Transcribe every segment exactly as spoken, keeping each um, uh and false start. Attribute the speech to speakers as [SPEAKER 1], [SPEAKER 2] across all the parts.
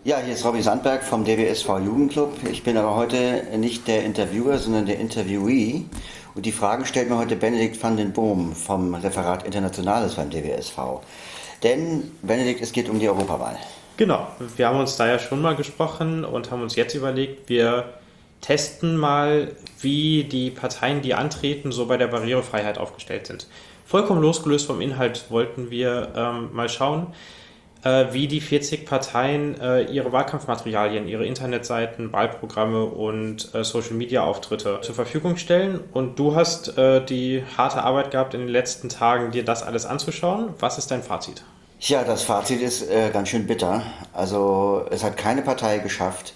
[SPEAKER 1] Ja, hier ist Robby Sandberg vom D W S V Jugendclub. Ich bin aber heute nicht der Interviewer, sondern der Interviewee. Und die Fragen stellt mir heute Benedikt van den Boom vom Referat Internationales beim D W S V. Denn, Benedikt, es geht um die Europawahl.
[SPEAKER 2] Genau, wir haben uns da ja schon mal gesprochen und haben uns jetzt überlegt, wir testen mal, wie die Parteien, die antreten, so bei der Barrierefreiheit aufgestellt sind. Vollkommen losgelöst vom Inhalt wollten wir ähm, mal schauen, äh, wie die vierzig Parteien äh, ihre Wahlkampfmaterialien, ihre Internetseiten, Wahlprogramme und äh, Social-Media-Auftritte zur Verfügung stellen. Und du hast äh, die harte Arbeit gehabt, in den letzten Tagen dir das alles anzuschauen. Was ist dein Fazit?
[SPEAKER 1] Ja, das Fazit ist äh, ganz schön bitter. Also es hat keine Partei geschafft,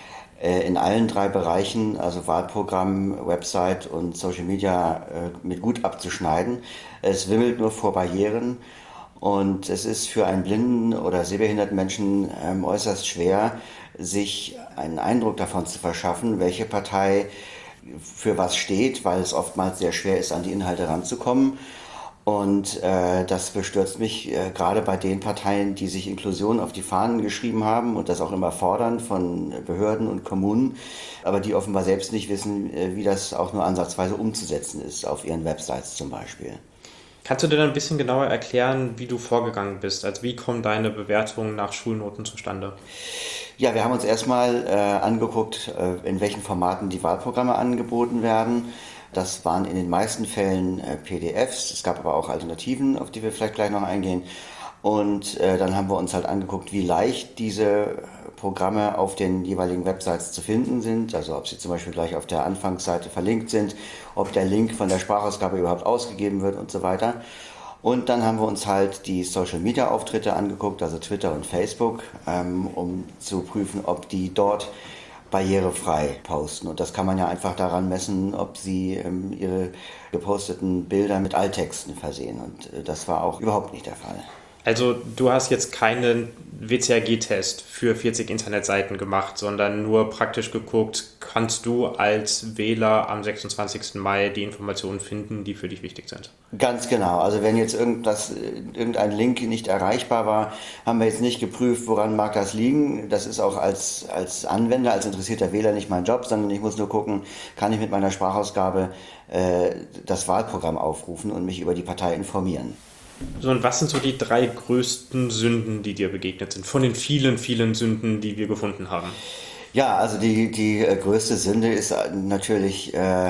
[SPEAKER 1] äh, in allen drei Bereichen, also Wahlprogramm, Website und Social Media, äh, mit gut abzuschneiden. Es wimmelt nur vor Barrieren und es ist für einen blinden oder sehbehinderten Menschen ähm, äußerst schwer, sich einen Eindruck davon zu verschaffen, welche Partei für was steht, weil es oftmals sehr schwer ist, an die Inhalte ranzukommen. Und äh, das bestürzt mich äh, gerade bei den Parteien, die sich Inklusion auf die Fahnen geschrieben haben und das auch immer fordern von Behörden und Kommunen, aber die offenbar selbst nicht wissen, äh, wie das auch nur ansatzweise umzusetzen ist, auf ihren Websites zum Beispiel.
[SPEAKER 2] Kannst du dir dann ein bisschen genauer erklären, wie du vorgegangen bist? Also wie kommen deine Bewertungen nach Schulnoten zustande?
[SPEAKER 1] Ja, wir haben uns erstmal äh, angeguckt, äh, in welchen Formaten die Wahlprogramme angeboten werden. Das waren in den meisten Fällen äh, P D Fs, es gab aber auch Alternativen, auf die wir vielleicht gleich noch eingehen. Und äh, dann haben wir uns halt angeguckt, wie leicht diese Programme auf den jeweiligen Websites zu finden sind. Also ob sie zum Beispiel gleich auf der Anfangsseite verlinkt sind, ob der Link von der Sprachausgabe überhaupt ausgegeben wird und so weiter. Und dann haben wir uns halt die Social-Media-Auftritte angeguckt, also Twitter und Facebook, ähm, um zu prüfen, ob die dort barrierefrei posten. Und das kann man ja einfach daran messen, ob sie ähm, ihre geposteten Bilder mit Alttexten versehen. Und äh, das war auch überhaupt nicht der Fall.
[SPEAKER 2] Also du hast jetzt keinen W C A G-Test für vierzig Internetseiten gemacht, sondern nur praktisch geguckt, kannst du als Wähler am sechsundzwanzigsten Mai die Informationen finden, die für dich wichtig sind?
[SPEAKER 1] Ganz genau. Also wenn jetzt irgendwas, irgendein Link nicht erreichbar war, haben wir jetzt nicht geprüft, woran mag das liegen. Das ist auch als, als Anwender, als interessierter Wähler nicht mein Job, sondern ich muss nur gucken, kann ich mit meiner Sprachausgabe äh, das Wahlprogramm aufrufen und mich über die Partei informieren.
[SPEAKER 2] So, und was sind so die drei größten Sünden, die dir begegnet sind, von den vielen, vielen Sünden, die wir gefunden haben?
[SPEAKER 1] Ja, also die, die äh, größte Sünde ist natürlich äh,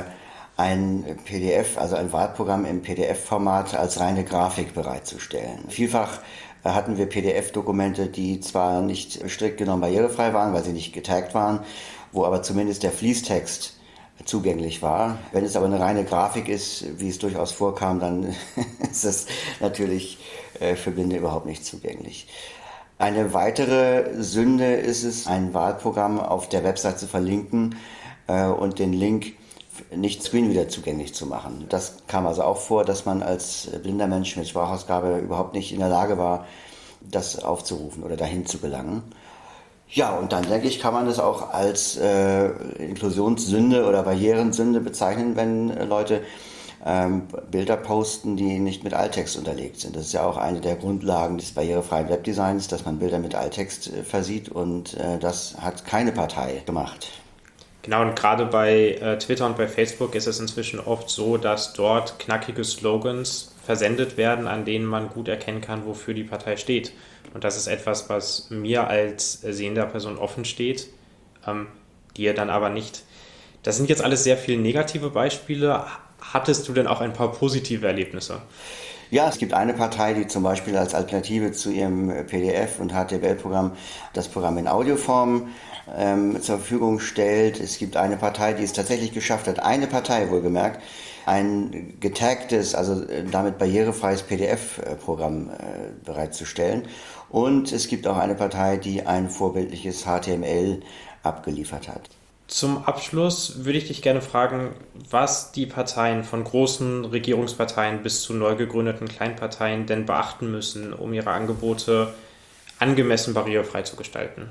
[SPEAKER 1] ein P D F, also ein Wahlprogramm im P D F-Format als reine Grafik bereitzustellen. Vielfach äh, hatten wir P D F-Dokumente, die zwar nicht strikt genommen barrierefrei waren, weil sie nicht getaggt waren, wo aber zumindest der Fließtext zugänglich war. Wenn es aber eine reine Grafik ist, wie es durchaus vorkam, dann ist es natürlich äh, für Blinde überhaupt nicht zugänglich. Eine weitere Sünde ist es, ein Wahlprogramm auf der Website zu verlinken äh, und den Link nicht screenreader zugänglich zu machen. Das kam also auch vor, dass man als blinder Mensch mit Sprachausgabe überhaupt nicht in der Lage war, das aufzurufen oder dahin zu gelangen. Ja, und dann denke ich, kann man das auch als äh, Inklusionssünde oder Barrierensünde bezeichnen, wenn äh, Leute ähm, Bilder posten, die nicht mit Alttext unterlegt sind. Das ist ja auch eine der Grundlagen des barrierefreien Webdesigns, dass man Bilder mit Alttext äh, versieht, und äh, das hat keine Partei gemacht.
[SPEAKER 2] Genau, und gerade bei äh, Twitter und bei Facebook ist es inzwischen oft so, dass dort knackige Slogans versendet werden, an denen man gut erkennen kann, wofür die Partei steht. Und das ist etwas, was mir als sehender Person offen steht, ähm, dir dann aber nicht. Das sind jetzt alles sehr viele negative Beispiele. Hattest du denn auch ein paar positive Erlebnisse?
[SPEAKER 1] Ja, es gibt eine Partei, die zum Beispiel als Alternative zu ihrem P D F- und H T M L-Programm das Programm in Audioform ähm, zur Verfügung stellt. Es gibt eine Partei, die es tatsächlich geschafft hat, eine Partei wohlgemerkt, ein getagtes, also damit barrierefreies P D F-Programm äh, bereitzustellen. Und es gibt auch eine Partei, die ein vorbildliches H T M L abgeliefert hat.
[SPEAKER 2] Zum Abschluss würde ich dich gerne fragen, was die Parteien von großen Regierungsparteien bis zu neu gegründeten Kleinparteien denn beachten müssen, um ihre Angebote angemessen barrierefrei zu gestalten.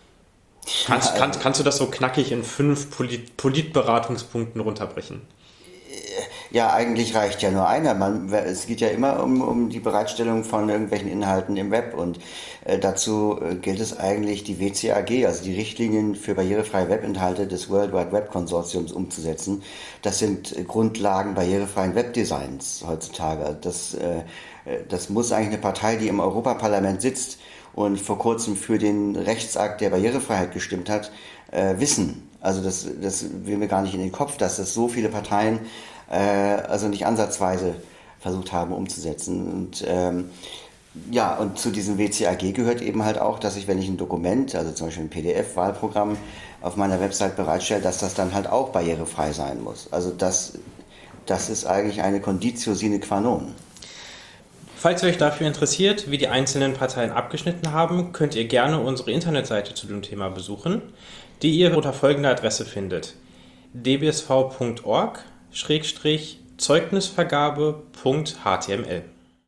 [SPEAKER 2] Kannst, ja, also, kannst, kannst du das so knackig in fünf Polit- Politberatungspunkten runterbrechen?
[SPEAKER 1] Ja, eigentlich reicht ja nur einer. Man, es geht ja immer um, um die Bereitstellung von irgendwelchen Inhalten im Web und äh, dazu äh, gilt es eigentlich, die W C A G, also die Richtlinien für barrierefreie Webinhalte des World Wide Web Konsortiums umzusetzen. Das sind äh, Grundlagen barrierefreien Webdesigns heutzutage. Das, äh, das muss eigentlich eine Partei, die im Europaparlament sitzt und vor kurzem für den Rechtsakt der Barrierefreiheit gestimmt hat, äh, wissen. Also das, das will mir gar nicht in den Kopf, dass das so viele Parteien äh, also nicht ansatzweise versucht haben umzusetzen. Und ähm, ja, und zu diesem W C A G gehört eben halt auch, dass ich, wenn ich ein Dokument, also zum Beispiel ein P D F-Wahlprogramm auf meiner Website bereitstelle, dass das dann halt auch barrierefrei sein muss. Also das, das ist eigentlich eine Conditio sine qua non.
[SPEAKER 2] Falls ihr euch dafür interessiert, wie die einzelnen Parteien abgeschnitten haben, könnt ihr gerne unsere Internetseite zu dem Thema besuchen, die ihr unter folgender Adresse findet: d b s v punkt org Schrägstrich Zeugnisvergabe punkt h t m l.